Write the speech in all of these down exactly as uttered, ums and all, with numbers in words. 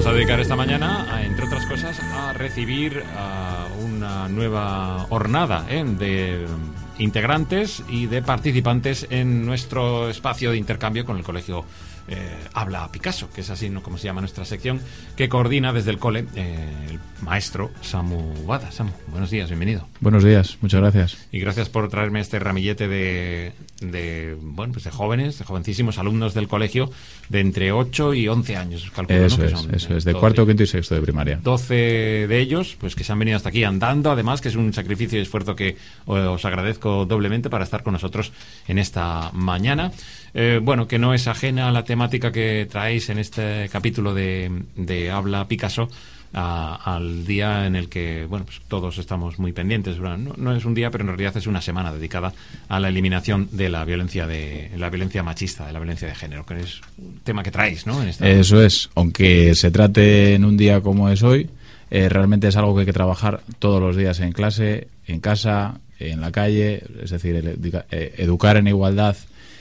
a dedicar esta mañana, a, entre otras cosas, a recibir a una nueva hornada ¿eh? de integrantes y de participantes en nuestro espacio de intercambio con el Colegio eh, Habla Picasso, que es así ¿no? como se llama nuestra sección, que coordina desde el cole eh, el maestro Samu Bada. Samu, buenos días, bienvenido. Buenos días, muchas gracias. Y gracias por traerme este ramillete de, de bueno pues de jóvenes, de jovencísimos alumnos del colegio de entre ocho y once años, calculo, Eso ¿no? es, que son, eso eh, es, de doce, cuarto, quinto y sexto de primaria. doce de ellos, pues que se han venido hasta aquí andando, además, que es un sacrificio y esfuerzo que os agradezco doblemente para estar con nosotros en esta mañana. Eh, bueno, que no es ajena a la temática que traéis en este capítulo de, de Habla Picasso, a, al día en el que, bueno, pues todos estamos muy pendientes. No, no es un día, pero en realidad es una semana dedicada a la eliminación de la violencia de la violencia machista, de la violencia de género, que es un tema que traéis, ¿no? En esta... Eso es, aunque se trate en un día como es hoy, eh, realmente es algo que hay que trabajar todos los días en clase, en casa, en la calle, es decir, el, eh, educar en igualdad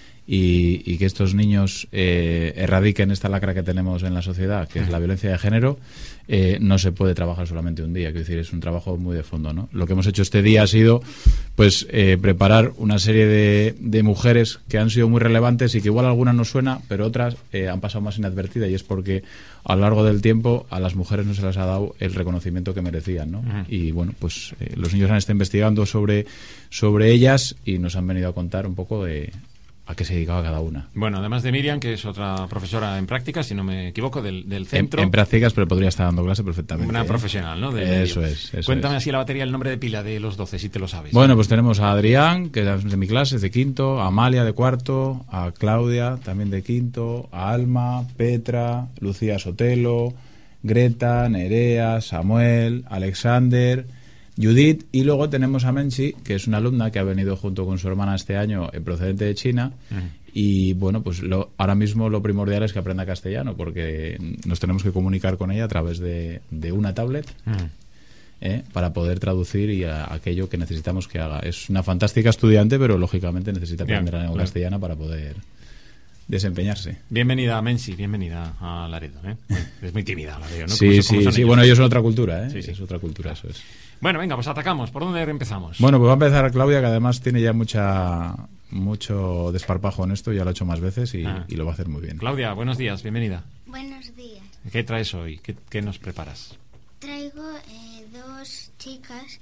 y, y que estos niños eh, erradiquen esta lacra que tenemos en la sociedad, que es la violencia de género. Eh, no se puede trabajar solamente un día, quiero decir, es un trabajo muy de fondo, ¿no? Lo que hemos hecho este día ha sido pues eh, preparar una serie de, de mujeres que han sido muy relevantes y que igual algunas nos suena, pero otras eh, han pasado más inadvertidas, y es porque a lo largo del tiempo a las mujeres no se les ha dado el reconocimiento que merecían, ¿no? Uh-huh. Y bueno, pues eh, los niños han estado investigando sobre, sobre ellas y nos han venido a contar un poco de a qué se dedicaba cada una. Bueno, además de Miriam, que es otra profesora en prácticas, si no me equivoco, del, del centro. En, en prácticas, pero podría estar dando clase perfectamente. Una ¿eh? profesional, ¿no? Del eso medio. es. Eso Cuéntame es. así la batería, el nombre de pila de los doce, si te lo sabes. Bueno, pues tenemos a Adrián, que es de mi clase, es de quinto, a Amalia de cuarto, a Claudia, también de quinto, a Alma, Petra, Lucía Sotelo, Greta, Nerea, Samuel, Alexander, Judith, y luego tenemos a Menchi, que es una alumna que ha venido junto con su hermana este año, eh, procedente de China. Uh-huh. Y bueno, pues lo, ahora mismo lo primordial es que aprenda castellano, porque nos tenemos que comunicar con ella a través de, de una tablet. Uh-huh. ¿eh? Para poder traducir y a, aquello que necesitamos que haga. Es una fantástica estudiante, pero lógicamente necesita aprender la lengua claro. castellana para poder desempeñarse. Bienvenida, Menchi, bienvenida a Laredo, ¿eh? Es muy tímida, la veo, ¿no? Sí, sí, sí. Bueno, ellos son otra cultura, ¿eh? Sí, sí. Es otra cultura, eso es. Bueno, venga, pues atacamos. ¿Por dónde empezamos? Bueno, pues va a empezar Claudia, que además tiene ya mucha mucho desparpajo en esto, ya lo ha hecho más veces y, ah. y lo va a hacer muy bien. Claudia, buenos días, bienvenida. Buenos días. ¿Qué traes hoy? ¿Qué, qué nos preparas? Traigo eh, dos chicas,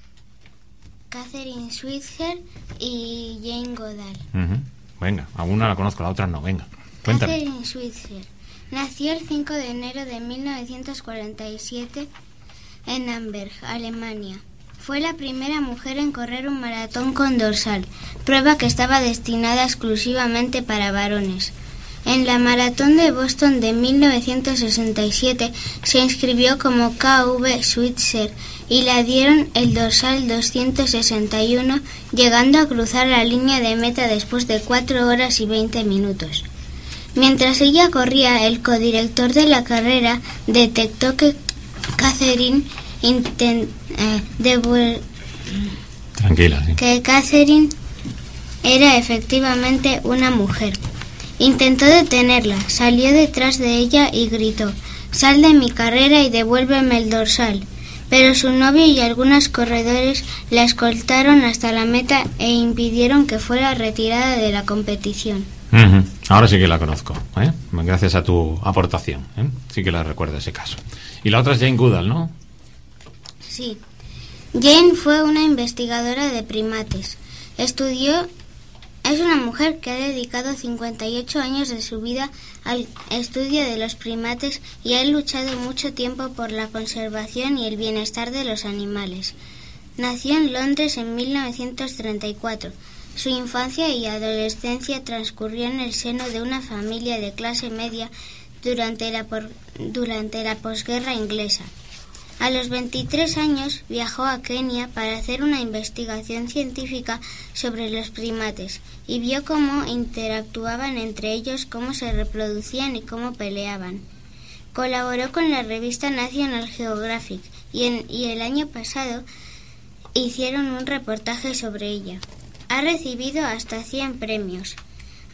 Catherine Switzer y Jane Goodall. Uh-huh. Venga, a una la conozco, la otra no, venga. Cuéntame. Catherine Switzer nació el cinco de enero de mil novecientos cuarenta y siete en Amberg, Alemania. Fue la primera mujer en correr un maratón con dorsal, prueba que estaba destinada exclusivamente para varones. En la maratón de Boston de mil novecientos sesenta y siete se inscribió como K V Switzer y le dieron el dorsal doscientos sesenta y uno, llegando a cruzar la línea de meta después de cuatro horas y veinte minutos. Mientras ella corría, el codirector de la carrera detectó que Catherine intent, eh, devuel... Tranquila, sí. que Catherine era efectivamente una mujer. Intentó detenerla, salió detrás de ella y gritó: «Sal de mi carrera y devuélveme el dorsal». Pero su novio y algunos corredores la escoltaron hasta la meta e impidieron que fuera retirada de la competición. Uh-huh. Ahora sí que la conozco, ¿eh? Gracias a tu aportación, ¿eh? Sí que la recuerdo ese caso. Y la otra es Jane Goodall, ¿no? Sí. Jane fue una investigadora de primates. Estudió... Es una mujer que ha dedicado cincuenta y ocho años de su vida al estudio de los primates y ha luchado mucho tiempo por la conservación y el bienestar de los animales. Nació en Londres en mil novecientos treinta y cuatro. Su infancia y adolescencia transcurrió en el seno de una familia de clase media durante la, por, durante la posguerra inglesa. A los veintitrés años viajó a Kenia para hacer una investigación científica sobre los primates y vio cómo interactuaban entre ellos, cómo se reproducían y cómo peleaban. Colaboró con la revista National Geographic y, en, y el año pasado hicieron un reportaje sobre ella. Ha recibido hasta cien premios.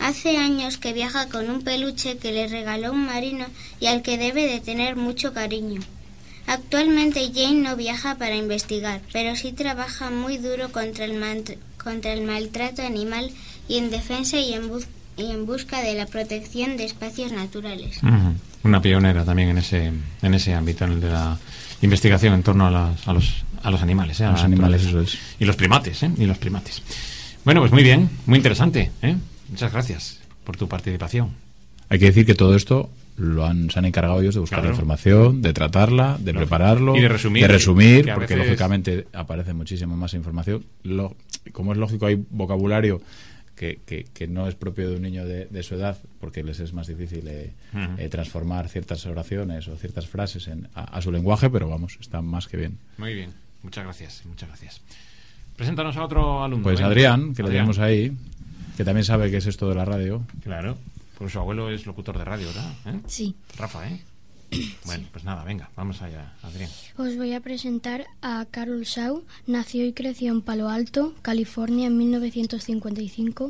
Hace años que viaja con un peluche que le regaló un marino y al que debe de tener mucho cariño. Actualmente Jane no viaja para investigar, pero sí trabaja muy duro contra el, man- contra el maltrato animal y en defensa y en, bus- y en busca de la protección de espacios naturales. Uh-huh. Una pionera también en ese en ese ámbito, en el de la investigación en torno a, las, a los a los animales, ¿eh? A los animales, eso es. Y los primates, ¿eh? Y los primates. Bueno, pues muy bien, muy interesante, ¿eh? Muchas gracias por tu participación. Hay que decir que todo esto lo han, se han encargado ellos de buscar Claro. la información, de tratarla, de Lógico. prepararlo, Y de resumir, de resumir que a porque veces- lógicamente aparece muchísimo más información. Lo, como es lógico, hay vocabulario que, que, que no es propio de un niño de, de su edad, porque les es más difícil eh, Ujú. eh, transformar ciertas oraciones o ciertas frases en, a, a su lenguaje, pero vamos, está más que bien. Muy bien, muchas gracias, muchas gracias. Preséntanos a otro alumno. Pues venga. Adrián, que lo Adrián. tenemos ahí, que también sabe qué es esto de la radio. Claro, pues su abuelo es locutor de radio, ¿verdad? ¿Eh? Sí. Rafa, ¿eh? Bueno, pues nada, venga, vamos allá, Adrián. Os voy a presentar a Carol Shaw. Nació y creció en Palo Alto, California, en mil novecientos cincuenta y cinco.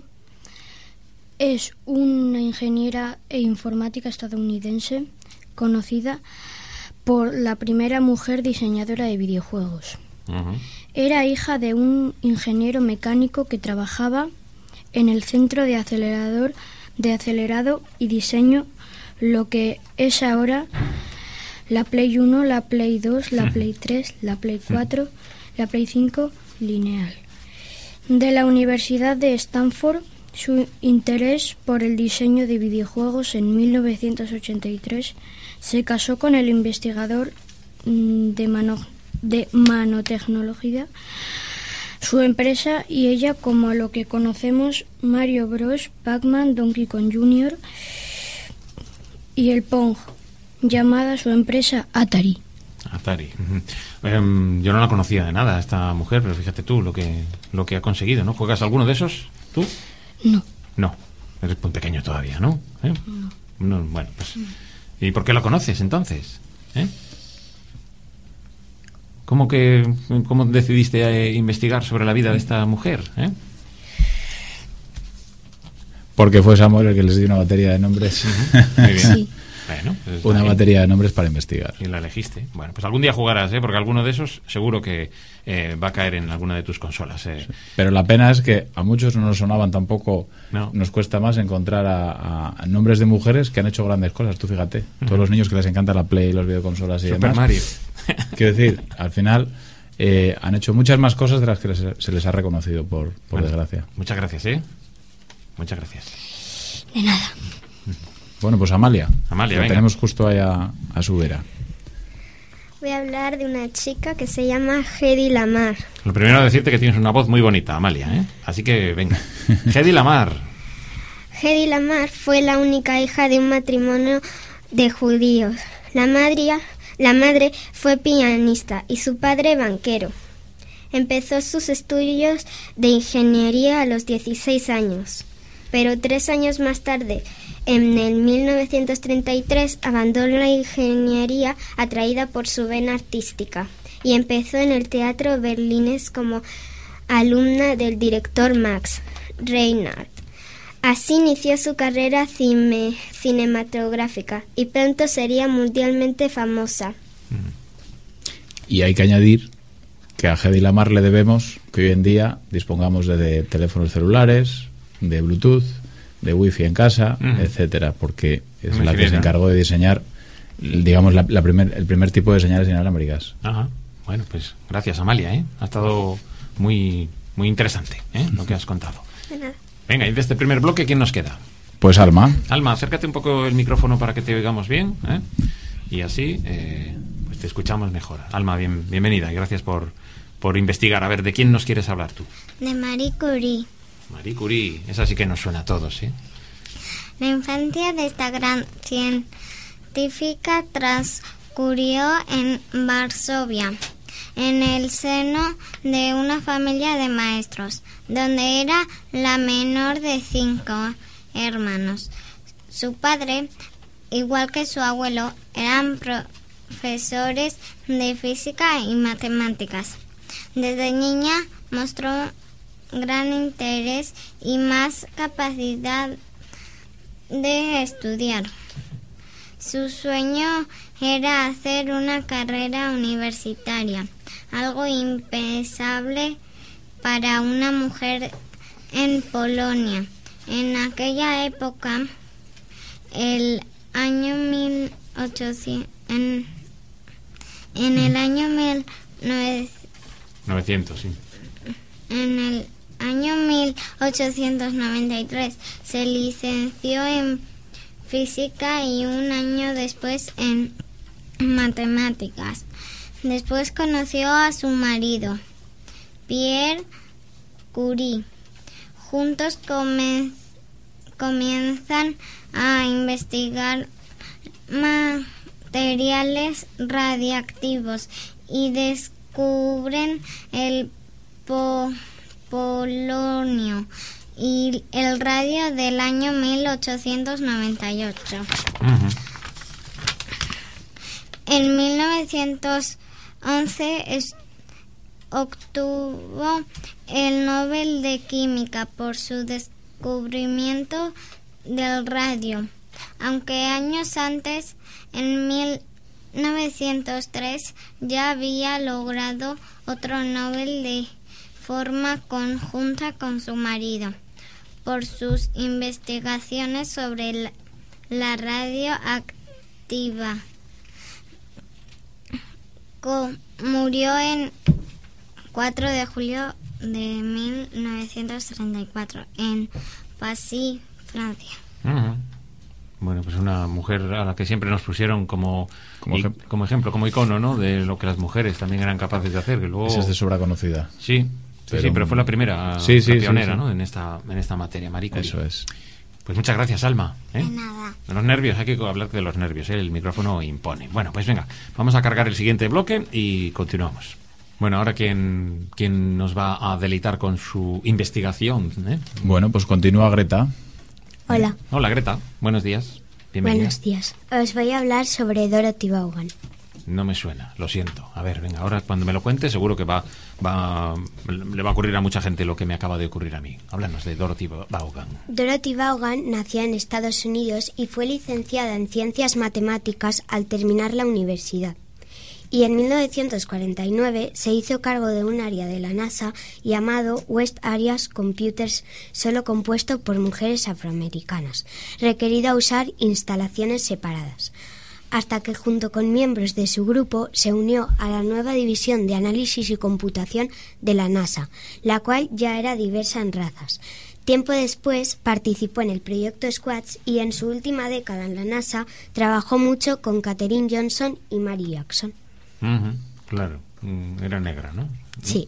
Es una ingeniera e informática estadounidense conocida por la primera mujer diseñadora de videojuegos. Ujú. Era hija de un ingeniero mecánico que trabajaba en el Centro de Acelerador de Acelerado y Diseño, lo que es ahora la Play uno, la Play dos, la Play tres, la Play cuatro, la Play cinco lineal. De la Universidad de Stanford, su interés por el diseño de videojuegos en mil novecientos ochenta y tres se casó con el investigador mm, de mano de nanotecnología. Su empresa y ella, como lo que conocemos Mario Bros, Pac-Man, Donkey Kong junior y el Pong, llamada su empresa Atari. Atari. Ujú. Em, yo no la conocía de nada, esta mujer, pero fíjate tú lo que lo que ha conseguido, ¿no? ¿Juegas alguno de esos? ¿Tú? No, No. Eres muy pequeño todavía, ¿no? ¿Eh? No, bueno, pues. ¿Y por qué la conoces entonces? ¿Eh? ¿Cómo que cómo decidiste eh, investigar sobre la vida de esta mujer? ¿Eh? Porque fue Samuel el que les dio una batería de nombres. Muy bien. sí. Bueno, pues está Una bien. batería de nombres para investigar. Y la elegiste. Bueno, pues algún día jugarás, ¿eh? Porque alguno de esos seguro que eh, va a caer en alguna de tus consolas. ¿eh? Pero la pena es que a muchos no nos sonaban tampoco. No. Nos cuesta más encontrar a, a nombres de mujeres que han hecho grandes cosas. Tú fíjate, todos los niños que les encanta la Play, los videoconsolas y Super demás. Mario. Quiero decir, al final eh, han hecho muchas más cosas de las que les- se les ha reconocido, por, por Bueno, desgracia. Muchas gracias, ¿eh? Muchas gracias. De nada. Bueno, pues Amalia. Amalia, la venga. tenemos justo ahí a, a su vera. Voy a hablar de una chica que se llama Hedy Lamar. Lo primero es decirte que tienes una voz muy bonita, Amalia, ¿eh? Así que venga. Hedy Lamar. Hedy Lamar fue la única hija de un matrimonio de judíos. La madre, la madre fue pianista y su padre banquero. Empezó sus estudios de ingeniería a los dieciséis años, pero tres años más tarde, en el mil novecientos treinta y tres, abandonó la ingeniería atraída por su vena artística y empezó en el teatro berlinés como alumna del director Max Reinhardt. Así inició su carrera cine- cinematográfica y pronto sería mundialmente famosa. Y hay que añadir que a Hedy Lamar le debemos que hoy en día dispongamos de, de teléfonos celulares, de Bluetooth, de Wi-Fi en casa, Ujú. etcétera, porque es Muy la que fina. se encargó de diseñar, digamos, la, la primer, el primer tipo de señales inalámbricas. Ajá. Bueno, pues gracias, Amalia, ¿eh? Ha estado muy, muy interesante, ¿eh? Lo que has contado. De nada. Venga, y de este primer bloque, ¿quién nos queda? Pues Alma, Alma, acércate un poco el micrófono para que te oigamos bien, ¿eh? Y así eh, pues te escuchamos mejor. Alma, bien, bienvenida y gracias por, por investigar. A ver, ¿de quién nos quieres hablar tú? De Marie Curie. Marie Curie, esa sí que nos suena a todos, ¿eh? La infancia de esta gran científica transcurrió en Varsovia, en el seno de una familia de maestros, donde era la menor de cinco hermanos. Su padre, igual que su abuelo, eran profesores de física y matemáticas. Desde niña mostró gran interés y más capacidad de estudiar. Su sueño era hacer una carrera universitaria, algo impensable para una mujer en Polonia. En aquella época, el año mil ochocientos, en, en el año mil novecientos, sí. En el año mil ochocientos noventa y tres se licenció en física y un año después en matemáticas. Después conoció a su marido, Pierre Curie. Juntos come- comienzan a investigar materiales radiactivos y descubren el po- polonio y el radio del año mil ochocientos noventa y ocho. Uh-huh. En mil novecientos once es- obtuvo el Nobel de Química por su descubrimiento del radio, aunque años antes, en mil novecientos tres, ya había logrado otro Nobel de forma conjunta con su marido por sus investigaciones sobre la, la radio activa. Co- murió en cuatro de julio de mil novecientos treinta y cuatro en Passy, Francia. Uh-huh. Bueno, pues una mujer a la que siempre nos pusieron como, Como i- ejemplo. como ejemplo, como icono, ¿no? De lo que las mujeres también eran capaces de hacer. Que luego... Esa es de sobra conocida. Sí, sí, Pero- sí, pero fue la primera, Sí, sí, la sí, pionera, sí. ¿no? En esta, en esta materia, Marie Curie. Eso es. Pues muchas gracias, Alma. ¿eh? De nada. De los nervios, hay que hablar de los nervios, ¿eh? El micrófono impone. Bueno, pues venga, vamos a cargar el siguiente bloque y continuamos. Bueno, ahora quién, quién nos va a deleitar con su investigación, ¿eh? Bueno, pues continúa Greta. Hola, Hola, Greta. Buenos días. Bienvenida. buenos días. Os voy a hablar sobre Dorothy Vaughan. No me suena, lo siento. A ver, venga, ahora cuando me lo cuente seguro que va, va, le va a ocurrir a mucha gente lo que me acaba de ocurrir a mí. Háblanos de Dorothy Vaughan. Dorothy Vaughan nació en Estados Unidos y fue licenciada en Ciencias Matemáticas al terminar la universidad. Y en mil novecientos cuarenta y nueve se hizo cargo de un área de la NASA llamado West Areas Computers, solo compuesto por mujeres afroamericanas, requerido a usar instalaciones separadas, hasta que junto con miembros de su grupo se unió a la nueva división de análisis y computación de la NASA, la cual ya era diversa en razas. Tiempo después participó en el proyecto SQUATS y en su última década en la NASA trabajó mucho con Katherine Johnson y Mary Jackson. Ujú, claro, mm, era negra, ¿no? Sí.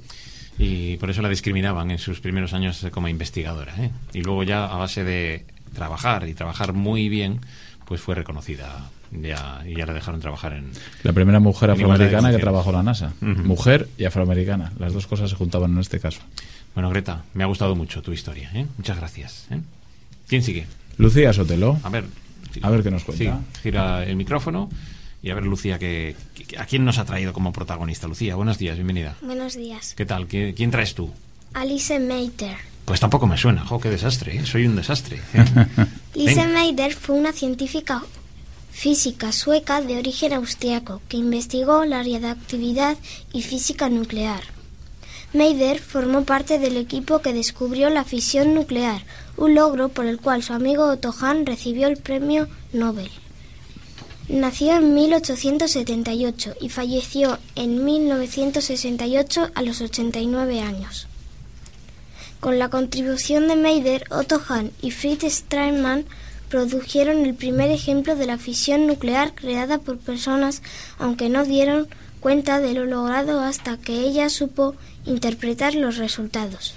Y por eso la discriminaban en sus primeros años como investigadora, ¿eh? Y luego ya a base de trabajar y trabajar muy bien, pues fue reconocida ya, y ya la dejaron trabajar en... La primera mujer En igualdad de afroamericana que condiciones. trabajó en la NASA. Ujú. Mujer y afroamericana. Las dos cosas se juntaban en este caso. Bueno, Greta, me ha gustado mucho tu historia, ¿eh? Muchas gracias, ¿eh? ¿Quién sigue? Lucía Sotelo. A ver... A ver qué nos cuenta. Sí, gira el micrófono y a ver, Lucía, que, que- ¿a quién nos ha traído como protagonista? Lucía, buenos días, bienvenida. Buenos días. ¿Qué tal? ¿Qui- ¿Quién traes tú? Alice Mater. Pues tampoco me suena. Jo, qué desastre, ¿eh? Soy un desastre. ¿eh? Lise Venga. Meitner fue una científica física sueca de origen austriaco que investigó la radiactividad y física nuclear. Meitner formó parte del equipo que descubrió la fisión nuclear, un logro por el cual su amigo Otto Hahn recibió el premio Nobel. Nació en mil ochocientos setenta y ocho y falleció en mil novecientos sesenta y ocho a los ochenta y nueve años. Con la contribución de Meitner, Otto Hahn y Fritz Strassmann produjeron el primer ejemplo de la fisión nuclear creada por personas, aunque no dieron cuenta de lo logrado hasta que ella supo interpretar los resultados.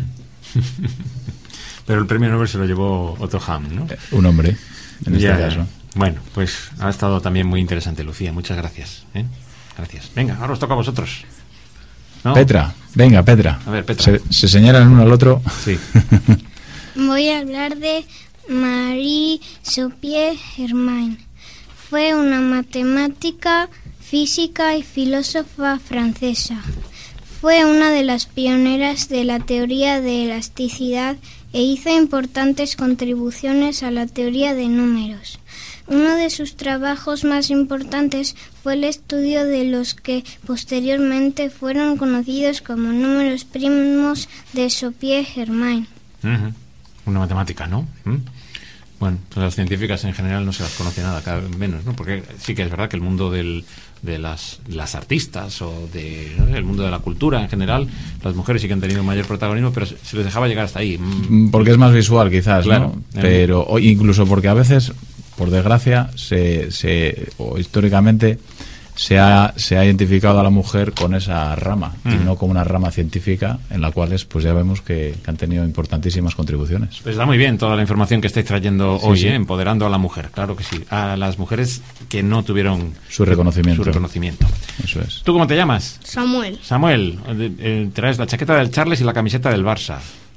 Pero el premio Nobel se lo llevó Otto Hahn, ¿no? Eh, Un hombre, en este Ya, caso. Bueno, pues ha estado también muy interesante, Lucía. Muchas gracias. ¿eh? Gracias. Venga, ahora os toca a vosotros. ¿No? Petra, venga, Petra. A ver, Petra. Se, se señalan uno al otro. Sí. Voy a hablar de Marie-Sophie Germain. Fue una matemática, física y filósofa francesa. fue una de las pioneras de la teoría de elasticidad e hizo importantes contribuciones a la teoría de números. Uno de sus trabajos más importantes fue el estudio de los que posteriormente fueron conocidos como números primos de Saupier-Germain. Uh-huh. Una matemática, ¿no? ¿Mm? Bueno, pues las científicas en general no se las conoce nada, cada vez menos, ¿no? Porque sí que es verdad que el mundo del, de las, las artistas o de, ¿no? el mundo de la cultura en general, las mujeres sí que han tenido mayor protagonismo, pero se, se les dejaba llegar hasta ahí. Porque es más visual, quizás, claro, ¿no? Pero o incluso porque a veces, por desgracia, se, se o históricamente se ha, se ha identificado a la mujer con esa rama mm. y no como una rama científica en la cual pues ya vemos que, que han tenido importantísimas contribuciones. Pues está muy bien toda la información que estáis trayendo sí, hoy, sí. ¿eh? Empoderando a la mujer, claro que sí, a las mujeres que no tuvieron su reconocimiento. Su reconocimiento. Eso es. ¿Tú cómo te llamas? Samuel. Samuel, eh, traes la chaqueta del Charles y la camiseta del Barça.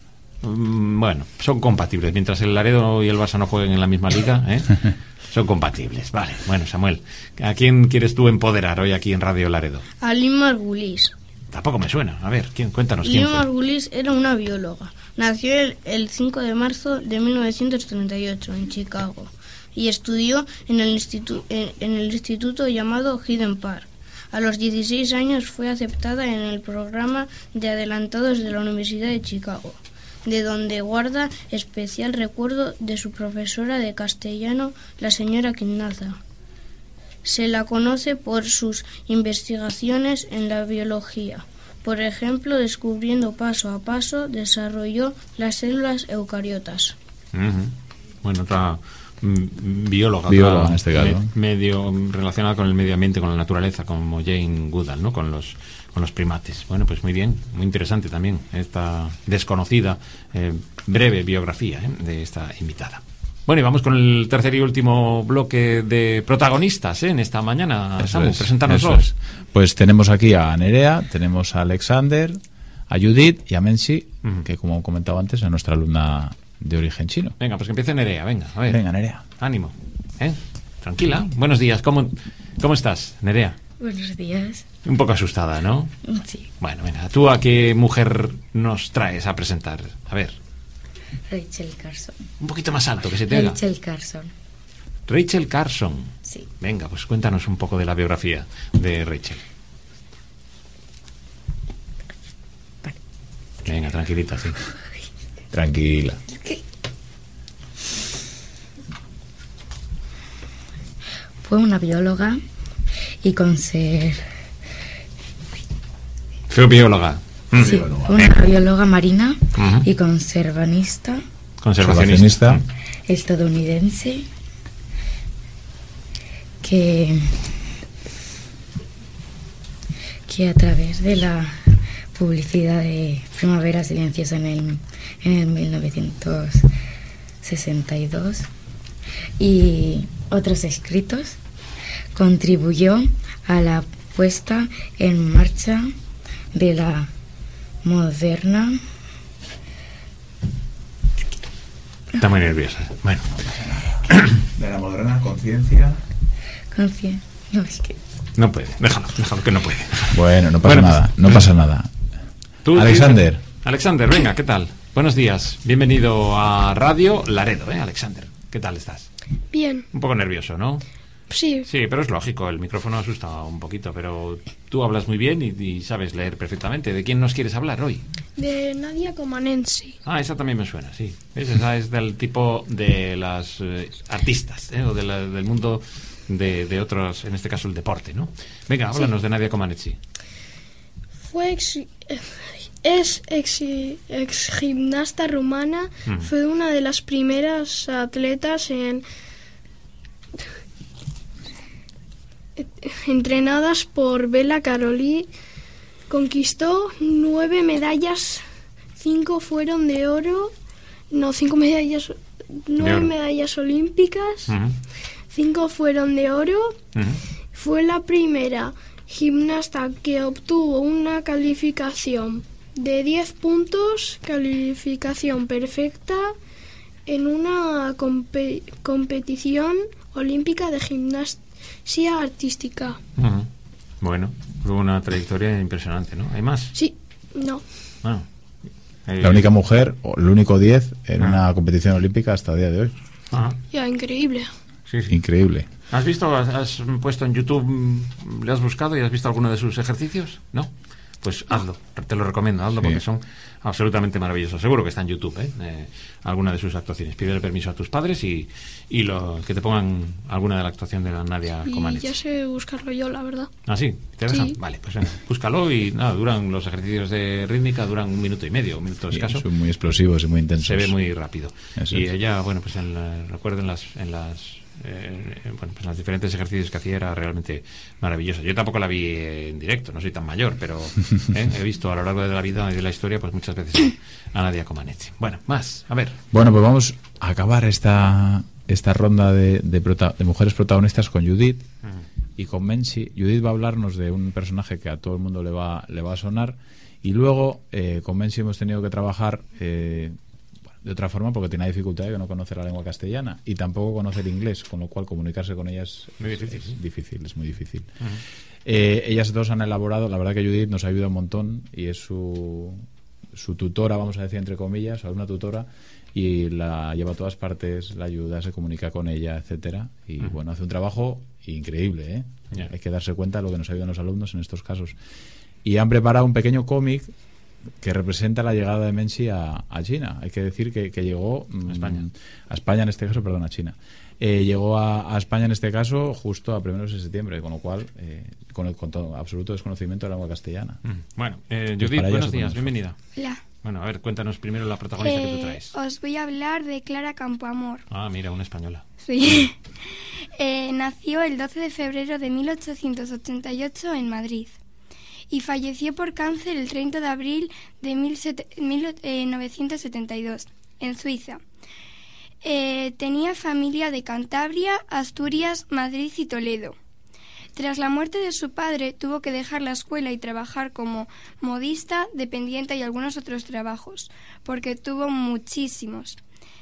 Mm, bueno, son compatibles, mientras el Laredo y el Barça no jueguen en la misma liga, ¿eh? Son compatibles, vale. Bueno, Samuel, ¿a quién quieres tú empoderar hoy aquí en Radio Laredo? A Lynn Margulis. Tampoco me suena. A ver, ¿quién? Cuéntanos quién Lynn fue. Margulis era una bióloga. Nació el, el cinco de marzo de mil novecientos treinta y ocho en Chicago y estudió en el, institu en, en el instituto llamado Hyde Park. A los dieciséis años fue aceptada en el programa de adelantados de la Universidad de Chicago, de donde guarda especial recuerdo de su profesora de castellano, la señora Quinnaza. Se la conoce por sus investigaciones en la biología. Por ejemplo, descubriendo paso a paso, desarrolló las células eucariotas. Uh-huh. Bueno, otra mm, bióloga, bióloga otra en este caso. Me, medio relacionada con el medio ambiente, con la naturaleza, como Jane Goodall, ¿no? Con los con los primates. Bueno, pues muy bien, muy interesante también esta desconocida, eh, breve biografía ¿eh? de esta invitada. Bueno, y vamos con el tercer y último bloque de protagonistas ¿eh? en esta mañana. Eso Samu, es, preséntanoslos. Es. Pues tenemos aquí a Nerea, tenemos a Alexander, a Judith y a Mensi, uh-huh. que como comentaba antes es nuestra alumna de origen chino. Venga, pues que empiece Nerea, venga, a ver. Venga, Nerea. Ánimo, ¿eh? Tranquila. Buenos días, ¿cómo, cómo estás, Nerea? Buenos días. Un poco asustada, ¿no? Sí. Bueno, venga, ¿tú a qué mujer nos traes a presentar? A ver. Rachel Carson. Un poquito más alto, que se te oiga. Rachel Carson. Rachel Carson. Sí. Venga, pues cuéntanos un poco de la biografía de Rachel. Vale. Venga, tranquilita, sí. Tranquila. Fue una bióloga y conser... Fue bióloga. Sí, una bióloga marina uh-huh. y conservanista. Conservacionista. Estadounidense que, que a través de la publicidad de Primavera Silenciosa en el, en el mil novecientos sesenta y dos y otros escritos contribuyó a la puesta en marcha de la moderna. Está muy nerviosa. Bueno. De la moderna conciencia. Conciencia. No, es que. No puede. Déjalo, déjalo que no puede. Bueno, no pasa bueno, nada. pues, no pasa nada. ¿Tú, Alexander. Tú, Alexander, venga, ¿qué tal? Buenos días. Bienvenido a Radio Laredo, ¿eh, Alexander? ¿Qué tal estás? Bien. Un poco nervioso, ¿no? Sí. Sí, pero es lógico, el micrófono asusta un poquito, pero tú hablas muy bien y, y sabes leer perfectamente. ¿De quién nos quieres hablar hoy? De Nadia Comaneci. Ah, esa también me suena, sí. Esa es del tipo de las eh, artistas, ¿eh? o de la, del mundo de, de otros, en este caso el deporte, ¿no? Venga, háblanos sí. de Nadia Comaneci. Fue ex, es ex, ex gimnasta rumana, mm. fue una de las primeras atletas en... entrenadas por Bela Karolyi, conquistó nueve medallas, cinco fueron de oro, no, cinco medallas, nueve medallas olímpicas, uh-huh. cinco fueron de oro, uh-huh. fue la primera gimnasta que obtuvo una calificación de diez puntos, calificación perfecta, en una compe- competición olímpica de gimnasia artística. Uh-huh. Bueno, fue una trayectoria impresionante, ¿no? ¿Hay más? Sí. No. Ah. Eh, La única mujer, o el único diez en ah. una competición olímpica hasta el día de hoy. Ah. Ya, increíble. Sí, sí. Increíble. ¿Has visto, has, has puesto en YouTube, le has buscado y has visto alguno de sus ejercicios? ¿No? Pues hazlo, te lo recomiendo, hazlo Sí. porque son absolutamente maravillosos. Seguro que está en YouTube, ¿eh? Eh, alguna de sus actuaciones. Pídele permiso a tus padres y, y lo, que te pongan alguna de la actuación de la Nadia Y Comaneci. ya sé buscarlo yo, la verdad. ¿Ah, sí? ¿Te dejan? Sí. Vale, pues venga, búscalo y nada, duran los ejercicios de rítmica, duran un minuto y medio, un minuto Sí, escaso. son muy explosivos y muy intensos. Se ve muy rápido. Eso y es. ella, bueno, pues en la, recuerdo en las, en las eh, bueno, pues en los diferentes ejercicios que hacía era realmente maravilloso. Yo tampoco la vi en directo, no soy tan mayor, pero eh, he visto a lo largo de la vida y de la historia, pues muchas veces a Nadia Comaneci. Bueno, más, a ver. Bueno, pues vamos a acabar esta esta ronda de, de, prota- de mujeres protagonistas con Judith y con Menchi. Judith va a hablarnos de un personaje que a todo el mundo le va, le va a sonar, y luego eh, con Menchi hemos tenido que trabajar eh, bueno, de otra forma, porque tiene dificultad de que no conoce la lengua castellana y tampoco conoce el inglés, con lo cual comunicarse con ellas Muy difícil, es, sí. es difícil, es muy difícil. Uh-huh. Eh, ellas dos han elaborado, la verdad que Judith nos ayuda un montón y es su, su tutora, vamos a decir entre comillas, o una tutora, y la lleva a todas partes, la ayuda, se comunica con ella, etcétera, y Uh-huh. bueno, hace un trabajo increíble, ¿eh? Yeah. Hay que darse cuenta de lo que nos ayudan los alumnos en estos casos. Y han preparado un pequeño cómic que representa la llegada de Menchi a, a China. Hay que decir que, que llegó mm, A España. a España en este caso, perdón, a China. Eh, llegó a, a España en este caso justo a primeros de septiembre, con lo cual, eh, con el con todo, absoluto desconocimiento de la lengua castellana. Mm. Bueno, eh, Pues Judith, para ella buenos se días, pone bienvenida. Hola. Bueno, a ver, cuéntanos primero la protagonista que tú Eh, traes. os voy a hablar de Clara Campoamor. Ah, mira, una española. Sí. Eh, nació el doce de febrero de mil ochocientos ochenta y ocho en Madrid y falleció por cáncer el treinta de abril de mil novecientos setenta y dos en Suiza. Eh, tenía familia de Cantabria, Asturias, Madrid y Toledo. Tras la muerte de su padre, tuvo que dejar la escuela y trabajar como modista, dependiente y algunos otros trabajos, porque tuvo muchísimos.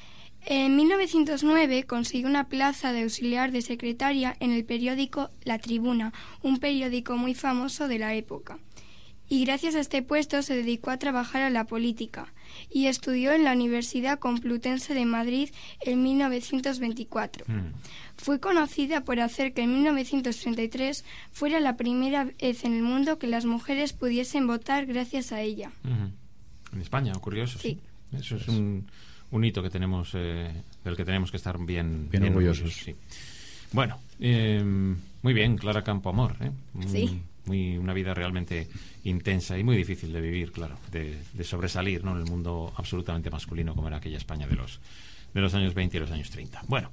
En mil novecientos nueve consiguió una plaza de auxiliar de secretaria en el periódico La Tribuna, un periódico muy famoso de la época. Y gracias a este puesto se dedicó a trabajar a la política y estudió en la Universidad Complutense de Madrid en mil novecientos veinticuatro. Mm. Fue conocida por hacer que en mil novecientos treinta y tres fuera la primera vez en el mundo que las mujeres pudiesen votar gracias a ella. Ujú. En España ocurrió eso, sí. Sí. Eso es un, un hito que tenemos, eh, del que tenemos que estar bien, Bien orgullosos. sí. Bueno, eh, muy bien, Clara Campoamor, ¿eh? Muy, Sí. muy, una vida realmente intensa y muy difícil de vivir, claro, de, de sobresalir, ¿no?, en el mundo absolutamente masculino como era aquella España de los, de los años veinte y los años treinta. Bueno,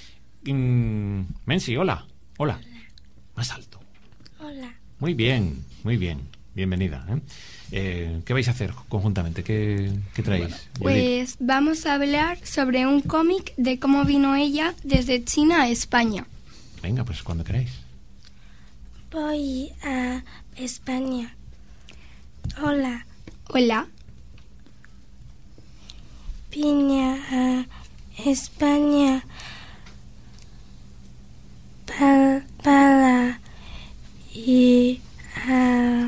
mm, Menchi, hola, hola, más alto. Hola. Muy bien, muy bien. Bienvenida. ¿eh? Eh, ¿Qué vais a hacer conjuntamente? ¿Qué, qué traéis? Judith? Pues vamos a hablar sobre un cómic de cómo vino ella desde China a España. Venga, pues cuando queráis. Voy a España. Hola. Hola. Vine a España pa- para ir a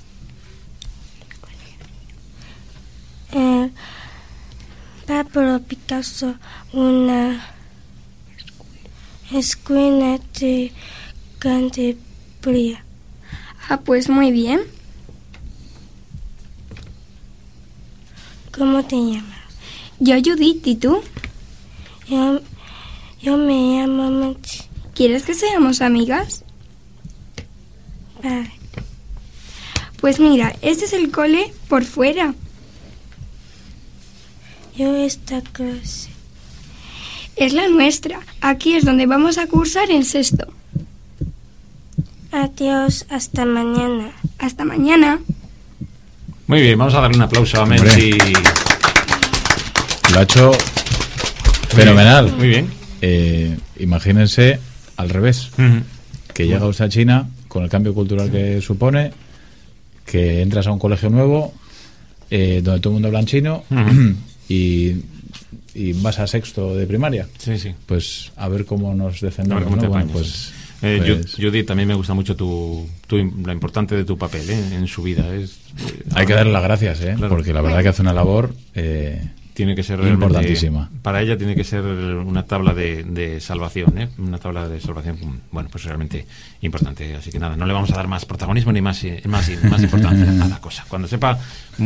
el Pablo Picasso, una escuela de Cantabria. Ah, pues muy bien. ¿Cómo te llamas? Yo Judith, ¿y tú? Yo, yo me llamo Menchi. ¿Quieres que seamos amigas? Vale. Pues mira, este es el cole por fuera. Yo esta clase. Es la nuestra. Aquí es donde vamos a cursar en sexto. Adiós, hasta mañana. Hasta mañana. Muy bien, vamos a darle un aplauso a Hombre. Menchi. Lo ha hecho fenomenal. Muy bien. Eh, imagínense al revés, Ujú. que llega usted a China con el cambio cultural que supone, que entras a un colegio nuevo eh, donde todo el mundo habla en chino Ujú. y, y vas a sexto de primaria. Sí, sí. Pues a ver cómo nos A ver defendemos. cómo ¿no? te Bueno, apañas. pues Eh, Pues- Judith, también me gusta mucho tu, tu, lo importante de tu papel ¿eh? en su vida. Es, eh, Hay que darle las gracias, ¿eh? Claro. Porque la verdad que hace una labor eh, tiene que ser realmente- importantísima. Para ella tiene que ser una tabla de, de salvación, ¿eh? Una tabla de salvación, bueno, pues realmente importante. Así que nada, no le vamos a dar más protagonismo ni más, eh, más, más importancia a la cosa. Cuando sepa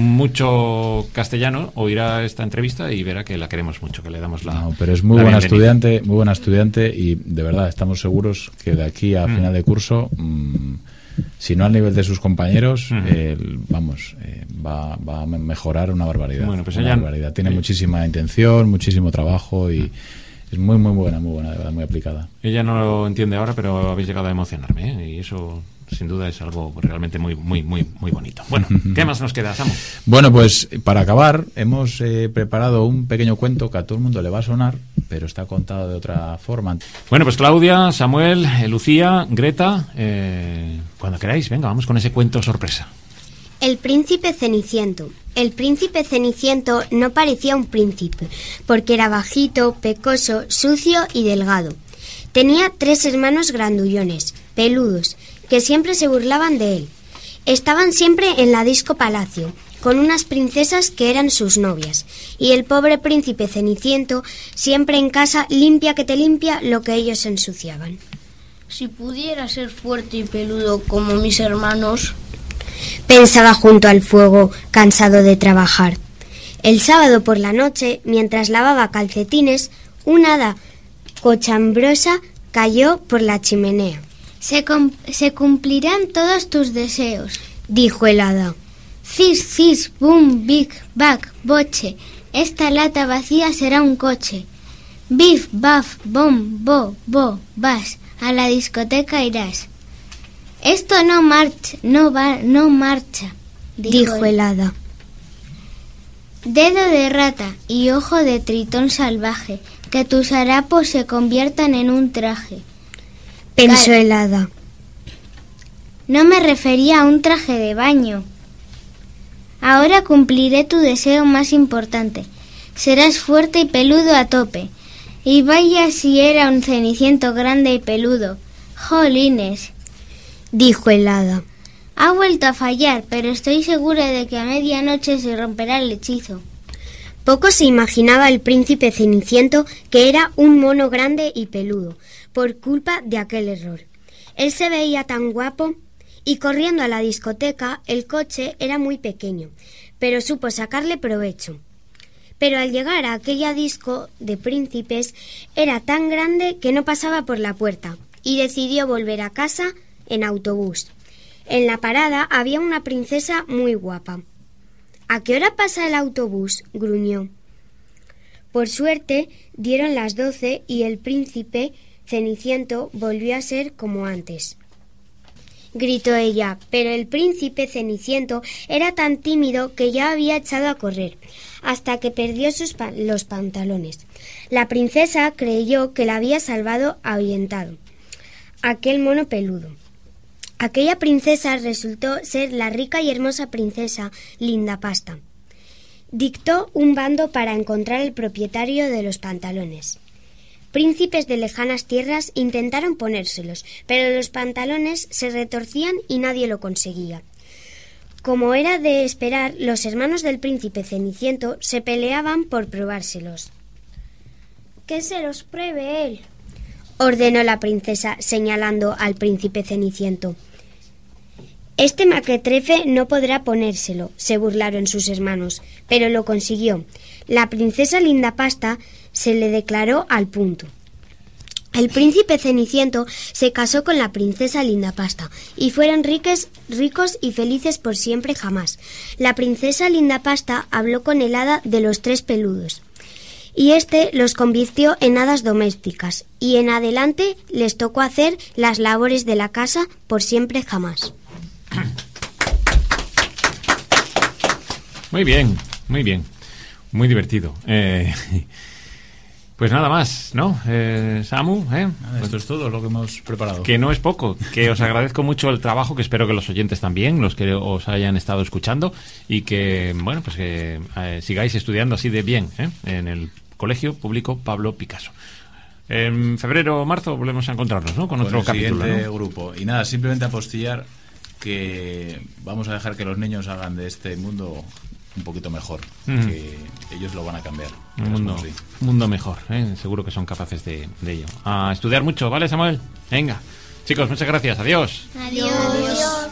mucho castellano, oirá esta entrevista y verá que la queremos mucho, que le damos la. No, pero es muy la buena bienvenida. estudiante, muy buena estudiante y de verdad estamos seguros que de aquí a Mm. final de curso, mm, si no al nivel de sus compañeros, Mm. eh, vamos, eh, va, va a me- mejorar una barbaridad. Bueno, pues una ella- barbaridad. Tiene eh. muchísima intención, muchísimo trabajo y es muy, muy buena, muy buena, de verdad, muy aplicada. Ella no lo entiende ahora, pero habéis llegado a emocionarme, ¿eh? Y eso, sin duda, es algo realmente muy, muy, muy, muy bonito. Bueno, ¿qué más nos queda, Samu? Bueno, pues para acabar, hemos eh, preparado un pequeño cuento que a todo el mundo le va a sonar, pero está contado de otra forma. Bueno, pues Claudia, Samuel, eh, Lucía, Greta, eh, cuando queráis, venga, vamos con ese cuento sorpresa. El príncipe Ceniciento. El príncipe Ceniciento no parecía un príncipe, porque era bajito, pecoso, sucio y delgado. Tenía tres hermanos grandullones, peludos, que siempre se burlaban de él. Estaban siempre en la disco palacio, con unas princesas que eran sus novias, y el pobre príncipe Ceniciento siempre en casa limpia que te limpia lo que ellos ensuciaban. Si pudiera ser fuerte y peludo como mis hermanos... Pensaba junto al fuego, cansado de trabajar. El sábado por la noche, mientras lavaba calcetines, una hada cochambrosa cayó por la chimenea. Se, com- se cumplirán todos tus deseos, Dijo el hada. Cis, cis, boom, big, back, boche. Esta lata vacía será un coche. Bif, baf, bom, bo, bo, vas. A la discoteca irás. Esto no marcha, no va, no marcha, Dijo el hada. Dedo de rata y ojo de tritón salvaje, que tus harapos se conviertan en un traje. Pensó Cal- el hada. No me refería a un traje de baño. Ahora cumpliré tu deseo más importante. Serás fuerte y peludo a tope. Y vaya si era un ceniciento grande y peludo. Jolines. Dijo el hada. Ha vuelto a fallar, pero estoy segura de que a medianoche se romperá el hechizo. Poco se imaginaba el príncipe Ceniciento que era un mono grande y peludo, por culpa de aquel error. Él se veía tan guapo y corriendo a la discoteca el coche era muy pequeño, pero supo sacarle provecho. Pero al llegar a aquella disco de príncipes era tan grande que no pasaba por la puerta y decidió volver a casa en autobús. En la parada había una princesa muy guapa. ¿A qué hora pasa el autobús?, gruñó. Por suerte dieron las doce y el príncipe Ceniciento volvió a ser como antes. Gritó ella, pero el príncipe Ceniciento era tan tímido que ya había echado a correr, hasta que perdió sus pa- los pantalones. La princesa creyó que la había salvado ahuyentado aquel mono peludo. Aquella princesa resultó ser la rica y hermosa princesa Lindapasta. Dictó un bando para encontrar el propietario de los pantalones. Príncipes de lejanas tierras intentaron ponérselos, pero los pantalones se retorcían y nadie lo conseguía. Como era de esperar, los hermanos del príncipe Ceniciento se peleaban por probárselos. Que se los pruebe él, ordenó la princesa señalando al príncipe Ceniciento. Este maquetrefe no podrá ponérselo, se burlaron sus hermanos, pero lo consiguió. La princesa Lindapasta se le declaró al punto. El príncipe Ceniciento se casó con la princesa Lindapasta y fueron riques, ricos y felices por siempre jamás. La princesa Lindapasta habló con el hada de los tres peludos y éste los convirtió en hadas domésticas y en adelante les tocó hacer las labores de la casa por siempre jamás. Muy bien, muy bien. Muy divertido. Eh, pues nada más, ¿no? Eh, Samu, ¿eh? Nada, esto es todo lo que hemos preparado. Que no es poco, que os agradezco mucho el trabajo, que espero que los oyentes también, los que os hayan estado escuchando, y que, bueno, pues que eh, sigáis estudiando así de bien, ¿eh? En el Colegio Público Pablo Picasso. En febrero o marzo volvemos a encontrarnos, ¿no? Con, Con otro el capítulo, siguiente ¿no? grupo. Y nada, simplemente apostillar que vamos a dejar que los niños hagan de este mundo un poquito mejor, Mm. que ellos lo van a cambiar. Un Verás mundo, cómo sí. un mundo mejor, ¿eh? Seguro que son capaces de, de ello. A estudiar mucho, ¿vale, Samuel? Venga. Chicos, muchas gracias. Adiós. Adiós. Adiós.